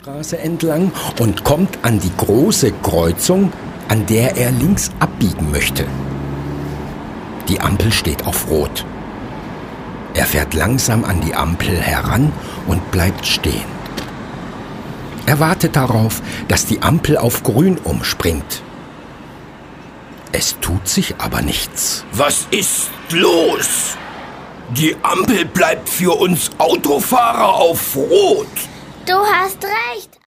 Straße entlang und kommt an die große Kreuzung, an der er links abbiegen möchte. Die Ampel steht auf Rot. Er fährt langsam an die Ampel heran und bleibt stehen. Er wartet darauf, dass die Ampel auf Grün umspringt. Es tut sich aber nichts. Was ist los? Die Ampel bleibt für uns Autofahrer auf Rot. Du hast recht.